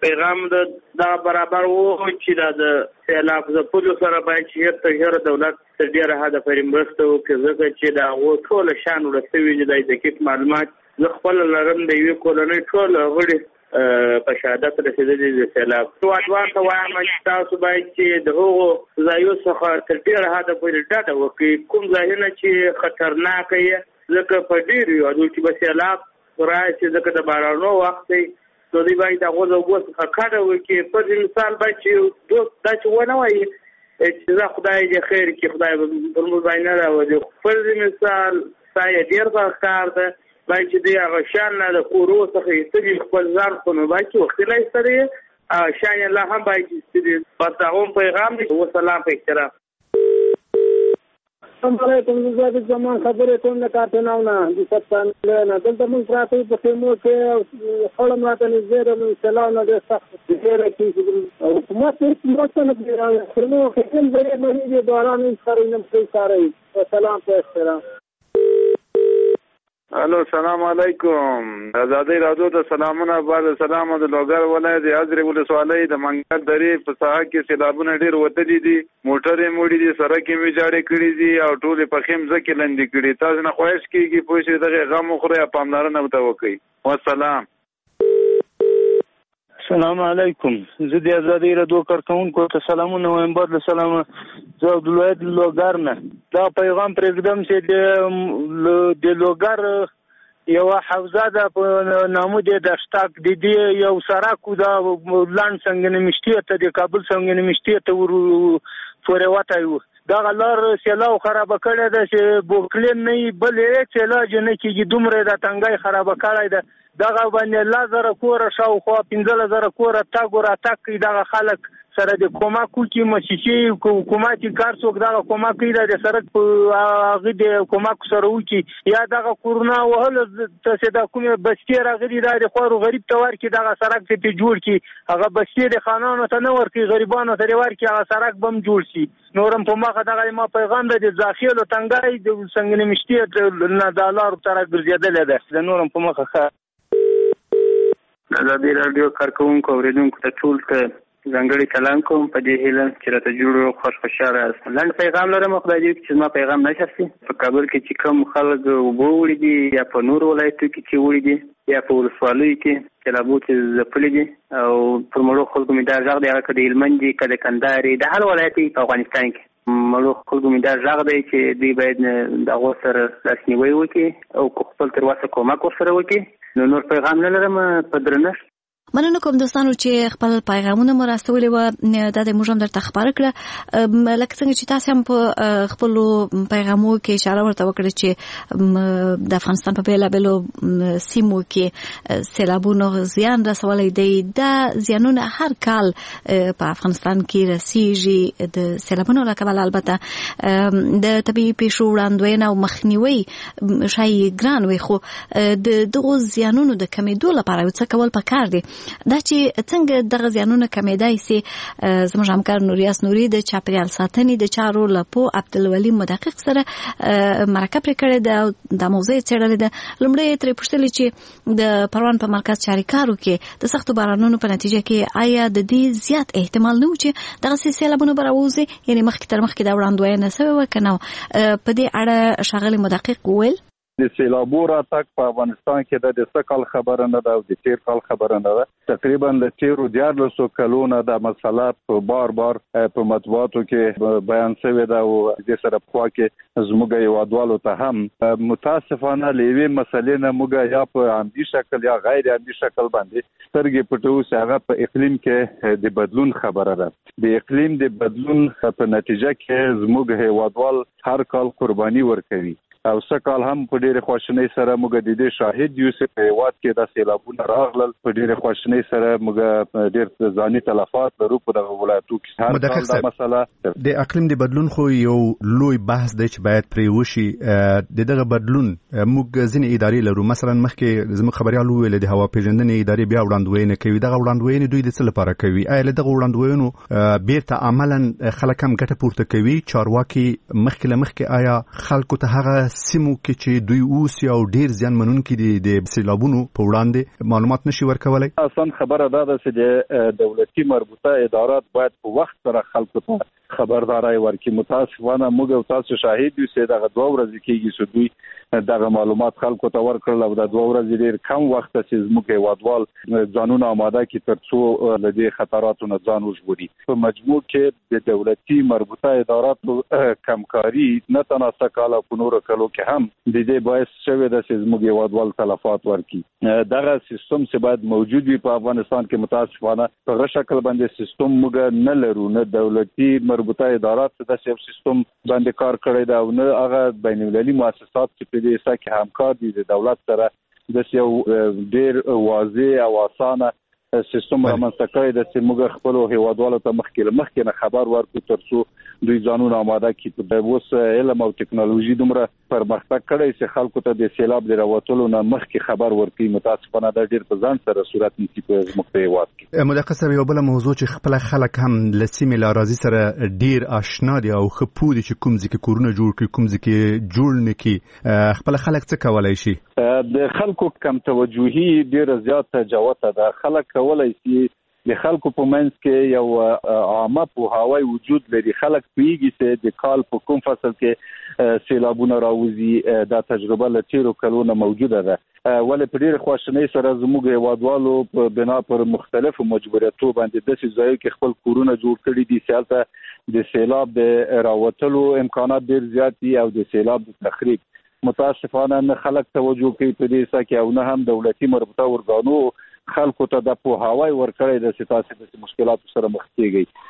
پیغام دا برابر وو چې د سیلاب ځپلو سره باید چې هر دولت تر ډیره حده پورې مرسته وکړي، ځکه چې دا ټول شان ورسوي د دقیق معلومات زه خپل لرم د یوې کورنۍ ټول غړي په شهادت رسېدلي د سیلاب. ځوان ته وایم چې تاسو باید چې د هغو ځایو څخه تر ډېره حده پورې ډډه وکړئ، کوم ځایونه چې خطرناکه یې، ځکه په ډېرو هېوادونو کې به سیلاب راشي، ځکه د بارانونو وخت دی، نو دوی باید د هغو د اوبو څخه کډه وکړي. پر مثال باید چې دوست دا چې ونه وایي چې زه خدای دې خیر کړي، خدای به پر موږ باندې نه راولي. پر مثال ستا یې ډېر ښه کار ده، باید چې دوی هغه شیان نه د کورو څخه ایستلي خپل ځان خو نو باید چې وختي لا ایستلی شیان یې لا هم باید ایستلي. بس هغه هم پیغام دی. وسلام په احترام. السلام علیکم. زه زمان خبرې کوم د کارتناو نه د سپتان نه دلته موږ پراته په خیمو کې خړم راته نږدې د سلام نه ډېر سخت ډېر کې حکومت هیڅ مرسته نه کوي. خیمو کې هم ډېر مهمه باران سره نه کوي. سلام په احترام. الو السلام علیکم. آزادی رادیو ته سلامونه. بعد سلام د لوګر ولایت د حضرت ولسوالۍ د منګل درې په ساحه کې سیلابونه ډېر وتلي دي، موټرې موړي دي، سړکې مې جاړې کړي دي او ټولې په خیم ځکه لندې کړي. تاسو نه خواهش کیږي پوه شئ دغه غم وخورئ، پاملرنه ورته وکړئ. والسلام. السلام علیکم. زه د آزادی رادیو کارکونکو ته سلامونه وایم. بعد سلام زه د ولایت لوګر نه دا پیغام پرېږدم چې د لوګر یو حوزه ده په نامو د دشتاک د دې یو سړک دا لاند څنګه نمشتي ته د کابل څنګه نمشتي ته ور پورې وته و. دا غلار سیلاو خراب کړی ده چې بوکلین نه بلې سیلاج نه کېږي، دومره د تنګای خراب کړی ده. دغه باندې لازر کور شاوخوا 15,000 کور تاګ را تاک کوي. دغه خلک سره د کوماکو کې مسیسي حکومتي کار څوک دغه کوماکي د سرک په هغه د کوماکو سره وکي یا دغه کورونا وهل ته د کومه بستی راغلي د خورو غریب تور کې دغه سرک ته جوړ کی، هغه بستی د خانانو ته نه ورکی، غریبانو ته ور کی، هغه سرک بم جوړ شي. نورم په مخه دغه ما پیغام د ځاخیل او تنګای د څنګه نمشتي نه دالار تر ګرځیدل ده. د نورم په مخه آزادی رادیو کارکونکو اوریدونکو ته ټول ته ځانګړی کلام کوم په دې هیله چې راته جوړ خوشاله یاست. لنډ پیغام لرم، خدای دې چې زما پیغام نشر شي. په کابل کې چې کوم خلک اوبه وړي دي یا په نور ولایتو کې چې وړي دي یا په ولسوالیو کې چې لابو چې ځپلي دي او پر مړو خلکو مې دا غږ دی، هغه که د هلمند دي که د کندهار د هر ولایت په افغانستان کې مړو خلکو مې دا غږ دی چې دوی باید د هغو سره لاسنیوی وکړي او خپل تر وسه کومک ورسره وکړي. نور پیغام نه لرم په درنښت. مننه کوم دوستانو چې خپل پیغامونه مو راستولي و. دا د موږ هم درته خبره کړه لکه څنګه چې تاسو هم په خپل پیغامو کې اشاره ورته وکړه چې د افغانستان په بیلابیلو سیمو کې سیلابونو زیان رسولی دی. دا زیانونه هر کال په افغانستان کې رسیږي د سیلابونو له کبله. البته د طبیعي پیښو وړاندوینه او مخنیوي شاید ګران وي، خو د دغو زیانونو د کمېدو لپاره یو څه کول پکار دي. دا چې څنګه دغه زیانونه کمېدای سي، زموږ همکار نوریاس نوري د چاپیریال ساتنې د چارو لپو عبدالولي مدقق سره مرکه پرې کړې ده، د موضوع څېړلې ده. لومړی ترې پوښتلې چې د پروان په مرکز چاریکارو کې د سختو بارانونو په نتیجه کې آیا د دې زیات احتمال نه و چې دغه سیلابونه به راوځي، یعنې مخکې تر مخکې دا وړاندوینه سوې وه که نه؟ په دې اړه ښاغلي مدقق وویل د سیلابو راتګ په افغانستان کې د څه کال خبره نه ده او د تیر کال خبره نه ده. تقریبا د تیرو 14 کلونو د مسله په بار په مطبوعاتو کې بیان شوی ده او د سره په خوا کې زموږ هیوادوالو ته هم متاسفانه لوی مسلې نه موږ یا په عمدي شکل یا غیر عمدي شکل باندې سترګې پټو چې هغه په اقلیم کې د بدلون خبره ده. د اقلیم د بدلون په نتیجه کې زموږ هیوادوال هر کال قرباني ورکوي او سکال هم په ډېر خوشنۍ سره موږ د دې شاهد یو چې په هیواد کې د سیلابونو راغلل. په ډېر خوشنۍ سره موږ ډېر ځاني تلفات لرو په دغه ولایتو کې. هر کال دا مسله د اقلیم د بدلون خو یو لوی بحث دی چې باید پرې وشي. د دغه بدلون موږ ځینې ادارې لرو، مثلا مخکې زموږ خبريال وویل د هوا پیژندنې ادارې بیا وړاندوینه کوي. دغه وړاندوینې دوی د څه لپاره کوي؟ آیا له دغه وړاندوینو بیرته عملاً خلک هم ګټه پورته کوي؟ چارواکي مخکې آیا خلکو ته هغه سیمو کې چې دوی اوسي او ډیر زیان منونکي دي د سیلابونو په وړاندې معلومات نشي ورکولای؟ اصلا خبره ده چې دولتي مربوطه ادارات باید په وخت سره خلکو ته خبرداري ورکړي. متاسفانه موږ او تاسو شاهد یو چې دغه 2 ورځې کېږي چې دوی دغه معلومات خلکو ته ورکړل او د 2 ورځې ډیر کم وخت چې زموږ هیوادوال ځانونه آماده کړي ترڅو له دې خطراتو نه ځان وژغوري. په مجموع کې د دولتي مربوطه اداراتو کمکاري نه تناسب کاله په نورو کلو کې هم د دې باعث شوی د چې زموږ هیوادوال تلفات ورکړي. دغه سیستم چې باید موجود وي په افغانستان کې متاسفانه په غیر شکل باندې سیستم موږ نه لرو. نه دولتي مربوطه ادارات د سیستم باندې کار کړی دا او نه هغه بین المللي مؤسسات چې په دې سکه کې همکار دي د دولت سره د یو ډیر واضح او اسانه سیستم رامنځته کړی د چې موږ خپل هیوادوالو ته مخکې نه خبر ورکړو ترڅو دوی ځانونه آماده کړي. د اوس علم او ټکنالوژي دومره پرمختګ کړی چې خلکو ته د سیلاب د راوتلو نه مخکې خبر ورکړي. متاسفانه دا ډیر په ځان سره صورت نیسي په زموږ هیواد کې. مدقسه یو بل موضوع چې خپل خلک هم لسیمه لارازي سره ډیر آشنا دي او خپودي چې کوم ځکه کورونه جوړ کړي کوم ځکه جوړ نکي خپل خلک څه کولای شي؟ د خلکو کم توجهي ډیر زیات تجاوز ده. خلک کولای شي د خلکو په منځ کې یو عامه پوهاوی وجود لري. خلک پیږي چې د کال په کوم فصل کې سیلابونه راوځي. دا تجربه له تیرو کلونو موجوده ده. ولې په ډېر خواشنۍ سره زموږ هیوادوالو په بنا پر مختلفو مجبوریتو باندې د ځایو کې خپل کورونه جوړ کړي دي. سیالته د سیلاب د راوتلو امکانات ډېر زیات دي او د سیلاب د تخریب متاسفانه نه خلک توجه کوي په دې سکه او نه هم دولتي مربوطه ورګانو خلکو ته د پوهاوی ورکړی د سیاسي د مشکلاتو سره مخ کیږي.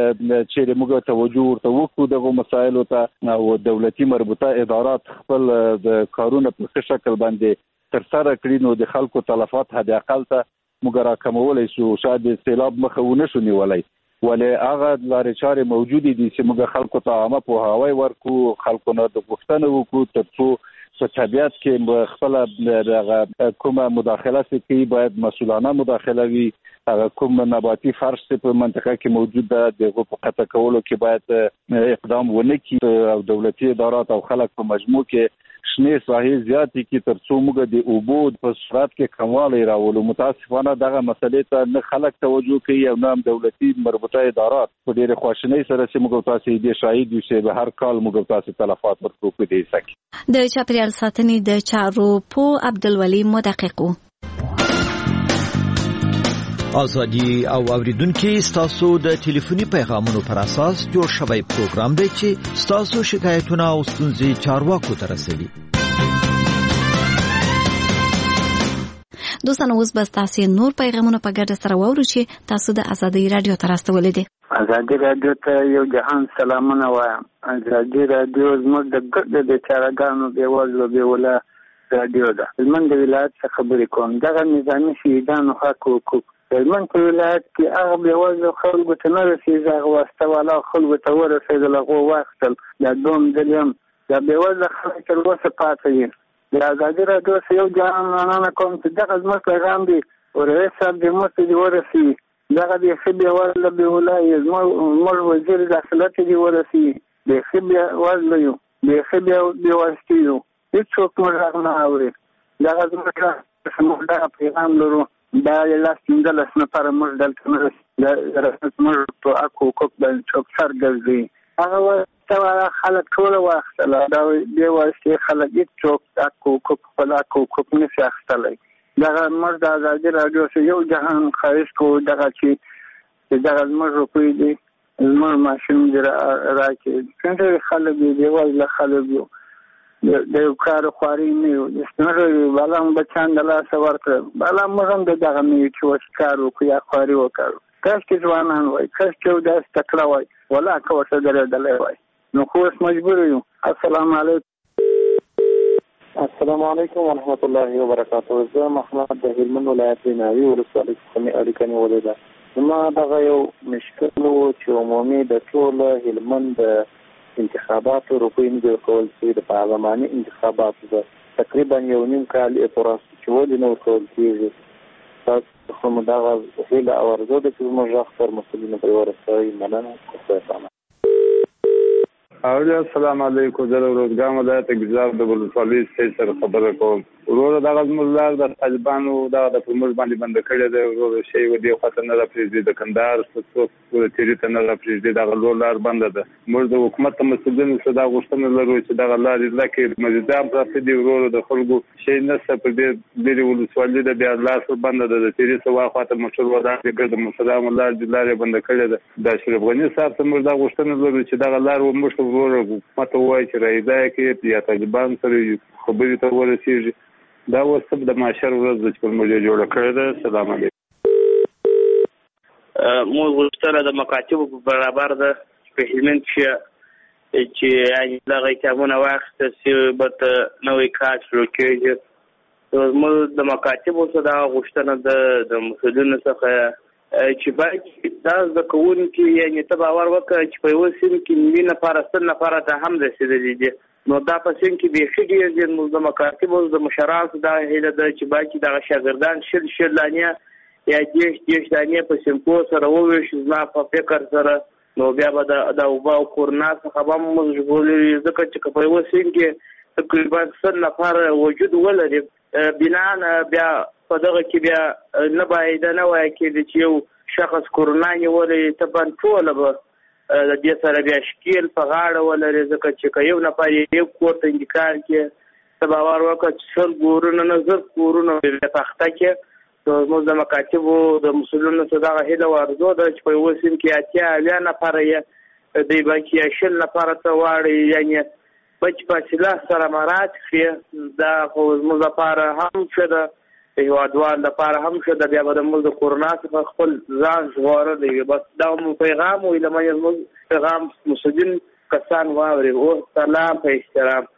چې موږ توجه ورته وکړو دغه مسایلو ته او دولتي مربوطه ادارات خپل د کارونه په ښه شکل باندې تر سره کړي نو د خلکو تلفات حد اقل ته موږ راکمولای شو. شاید سیلاب مخه ونه شو نیولای ولې هغه لارې چارې موجودې دي چې موږ خلکو ته عامه پوهاوی ورکړو. خلکو نه د پوښتنه وکړو ترڅو په طبيعت کې خپل کومه مداخله کوي باید مسؤلانه مداخله وي. کوم نباتي فرش په منطقه کې موجود ده دغه په قطع کولو کې باید اقدام ونه کړي او دولتي ادارات او خلک په مجموع کې شنه ساحې زیاتې کې ترڅو موږ د اوبو په سرعت کې کموالی راولو. متاسفانه دغه مسلې ته نه خلک توجه کوي او نه دولتي مربوطه ادارات په ډېر خواشنۍ سره چې موږ تاسو دې شاهد یو چې به هر کال موږ تاسو تلفات ورکو په دې سکه. د چاپیریال ساتنې د چارو په عبدالولي مدققو ازادي او اوریدونکو ستاسو د ټلیفوني پیغامونو پر اساس جوړ شوی پروګرام دی چې ستاسو شکایتونه او ستونزې چارواکو ته رسوي. دوستانو اوس به تاسو نور پیغامونه په ګډه سره واورو چې تاسو د ازادي رادیو ته راستولې دي. ازادي رادیو ته یو جهان سلامونه وایم. ازادي رادیو زموږ د ګډ د چارګانو دیوالو دیوله رادیو ده. زموږ د ولایت څخه خبرې کوم. دغه نظامي شهیدانو حق حقوق زموږ په ولایت کې هغه بیوزلو خلکو ته نه رسېږي. هغه واسطه والا خلکو ته ورسېدل هغه واخیستل. دا دوم ځل هم دا بیوزله خلک تر اوسه پاتې دي. د ازادي رادیو څخه یو جهان مننه کوم چې دغه زموږ پیغام دی او رئیس صاحب دې موږ ته دې ورسوي. دغه بیخي بیوزله بېولایي زموږ وزیر داخله ته دې ورسوي. بیخي بیوزله یو بیخي بېواسطې یو هېڅوک موږ غږ نه اوري. دغه زموږ دغه پیغام لرو. دا لاس پنځلس نفره موږ دلته نه رسمت موږ په حق حقوق باندې څوک سر ګرځوي. هغه واسطه خلک ټول واخیستله. دا دې واسطې خلک هېڅوک حق حقوق خپل حق حقوق نشي اخیستلی. دغه موږ د ازادي رادیو څخه یو جهان خواهش کوو دغه چې دغه زموږ روپۍ دي زموږ ماشین دې راکړي. څنګه خلک دي بېوزله خلک یو د یو کار خواري نه یو د ستنرو بالا هم بچان د لاسه ورکړه. بالا موږ هم د دغه نه یو چې اوس کار وکړو یا خواري وکړو. کاشکې ځوانان وای کاشکې یو داسې تکړه وای ولا که ورته درېدلی وای نو خو اوس مجبور یو. السلام علیکم. السلام علیکم ورحمت الله وبرکاته. زه محمد د هلمند ولایت د ناوې ولسوالۍ څخه مې اړیکه نیولې ده. زما دغه یو مشکل و چې عمومي د ټول هلمند انتخاباتو روپۍ نه جوړ کول شوي د پارلماني انتخاباتو ده تقریبا 1.5 کال یې پوره چې ولې نه ورکول کېږي. تاسو خو مو دغه هیله او ارزو ده چې زموږ غږ پر مسؤلینو پرې ورسوئ. مننه. السلام علیکم. زه روزګان ولایت ګذار د ولسوالۍ سره خبره کوم. ورور دغه ملګر د طالبانو د پرموز باندې بند کړی دی. ورور شی و دی خاطر نه راپریږدي د کندهار څخه تیری ته نه راپریږدي. دغه لار بند ده. موږ د حکومت مسؤلینو څخه دا غوښتنه لرو چې دغه لارې لکه مزیدام پراته دی. ورور د خلکو شی نه څه په دې ولسوالۍ د بیا لار بند ده. د تیری څخه واخاطه مشر ودان کې د مسلمان لار د لارې بند کړی ده. د اشرف غنی صاحب څخه موږ دا غوښتنه لرو چې دغه لار و موږ ورور حکومت وایي چې راځي کې یا طالبان سره خبرې ته ورسیږي. دا وسب د معاشر ورځ چې موږ جوړ کړی ده. سلام علیکم. موږ غوښتنه د مکاتبو په برابر ده په هلمند چې یعنې دغه کارونه واخیستل سي بته نوی کار شروع کېږي. موږ د مکاتبو څخه دا غوښتنه ده د مسؤلینو څخه چې باید دا زده کوونکي یعنې ته باور وکړه چې په یوه سیم کې نوي نفره سل نفره ته هم رسېدلي دي. نو دا په سیم کې بیخي ډېر دي. موږ د مکاتبو د مشرانو دا هیله ده چې باید دغه شاګردان شل دانې یا دېرش دانې په سیمکو سره وویشي. زما په فکر سره نو بیا به د اوبه او کورنا څخه به موږ ژغورلي، ځکه چې که په یوه سیم کې تقریبا سل نفره وجود ولري بنان بیا په دغه کې بیا نه باید نه وایي کېدي چې یو شخص کورونا نیولی ته باندې ټوله به د دې سره بیا شکیل په غاړه ولري. ځکه چې که یو نفر یو کور ته انتقال کړي ته باور وکړه چې سل کورونه نه زر کورونه بیا تخته کړي. زموږ د مکاتبو د مسؤلینو څخه دغه هیله و ارزو ده چې په یوه سیم کې 80 نفره یې دوی باقي 60 نفره ته واړي، یعنې بچ فاصله سره مراعات کړي. دا خو زموږ لپاره هم ښه ده، د هېوادوالو لپاره هم ښه ده. بیا به د موږ د کورونا څخه خپل ځان ژغورلی وي. بس دا مو پیغام وي له منځه زموږ پیغام مسؤلین کسان واوري. او سلام په احترام.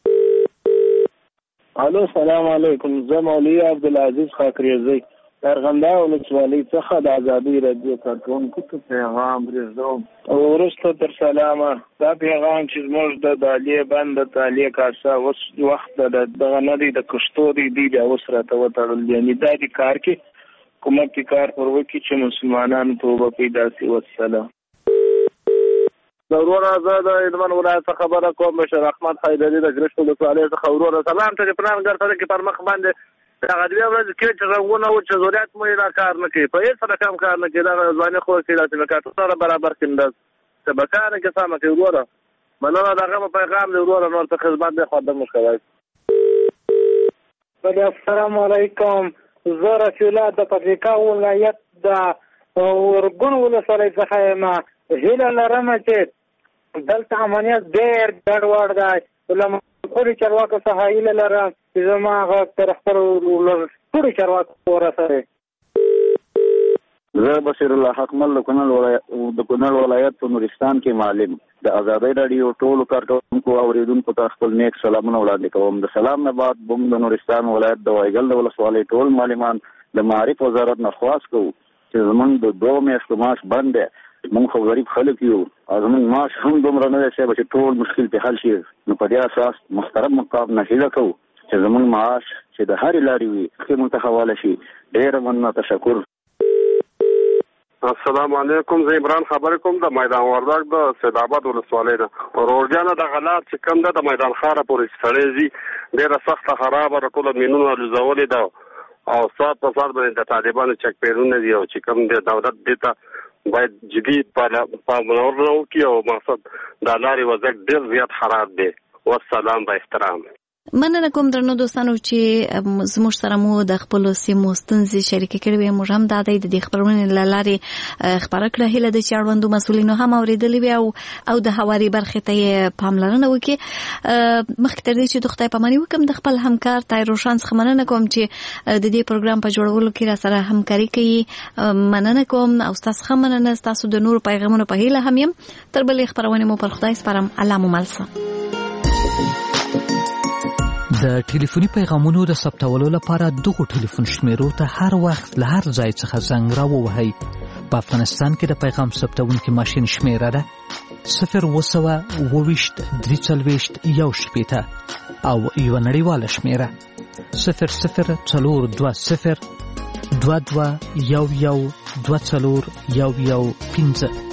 الو سلام علیکم. زه مولوي عبدالعزیز خاکریزی ارغنداو ولسوالۍ څخه د ازادۍ راډیو کارکوونکو ته پیغام پرېږدوم. او وروسته تر سلامه دا پیغام چې زموږ د دالیې بند د تالیې کاسه اوس وخت دغه نه دی د کښتو دی بیا اوس راته وتړل. یعنې دا د کار کې حکومت کې کار پر وکړي چې مسلمانانو توبه پیدا سي. والسلام. وروره زه د هلمند ولایت څخه خبره کوم. بشر احمد حیدري د ګرشت ولسوالۍ څخه. وروره سلام ته پلانګر سره کې پر مخ باندې هغه دوه ورځې کې چې رنګونه و چې ضرورت مو نه کار نه کوي، په هیڅ سره کم کار نه کوي. دا ځواني خو کې داسې مکاتب سره برابر کېندل سبکانه کې سم کوي. وروره مننه دغه پیغام دی. وروره نور څه خدمت دی خدمت مو کوي. السلام علیکم. زه رفیع الله د پکتیکا ولایت د ورګون ولسوالۍ څخه یم. هیله لرم چې دلته امنیت ډېر ګډوډ دی. خپل چارواکو څخه هیله لرم چې زما غږ تر خپل ټولو چارواکو ورسوي. زه بشیر الله حقمل د کونړ ولایت په نورستان کې معلم د ازادۍ راډیو ټولو کارکوونکو او اوریدونکو ته خپل نیک سلامونه وړاندې کوم. د سلام نه بعد موږ د نورستان ولایت د وایګل د ولسوالۍ ټول معلمان د معارف وزارت نه خواست کوو چې زموږ د 2 میاشتو معاش بند دی. موږ خو غریب خلک یو او زموږ معاش هم دومره نه دی چې ټول مشکل په حل شي. نو په دې اساس محترم مقام نه هیله کوو چې زموږ معاش چې د هرې لارې وي ښه موږ ته حواله شي. ډېره مننه، تشکر. السلام علیکم. زه عمران خبرې کوم د میدان وردګ د سید آباد ولسوالۍ نه. ورورجانه د غلط چې کوم ده د میدان خاره پورې سړی ځي ډېره سخته خرابه ده. ټوله مینونه الوزولې ده او ساعت په ساعت باندې د طالبانو چک پیرونه دي. او چې کوم د دولت دې ته باید جدي پاملرنه وکړي او مقصد د لارې وضعیت ډېر زیات خراب دی. والسلام با احترام. مننه کوم درنو دوستانو چې زموږ سره مو د خپل سیمو ستونزې شریکې کړې وي. موږ هم د دې خبرونې له لارې خبره کړه. هیله ده چې اړوندو مسؤلینو هم اورېدلي وي او د هواري برخې ته یې پاملرنه وکړي. مخکې تر دې چې د خدای پاماني وکړم د خپل همکار طاهر روشن څخه مننه کوم چې د دې پروګرام په جوړولو کې را سره همکاري کوي. مننه کوم او تاسو هم مننه. تاسو د نور پیغامونو په هیله هم یم. تر بلې خبرونه مو پر خدای سپارم. الله مو مل شه. د ټلیفوني پیغامونو د ثبتولو لپاره دغه ټلیفون شمیرو ته هر وخت له هر ځای څخه زنګ راووهئ. په افغانستان کې د پیغام ثبتونکي ماشین شمیره ده 020 340 1 او یو نړیواله شمیره 00 420 22 11 24 11 15.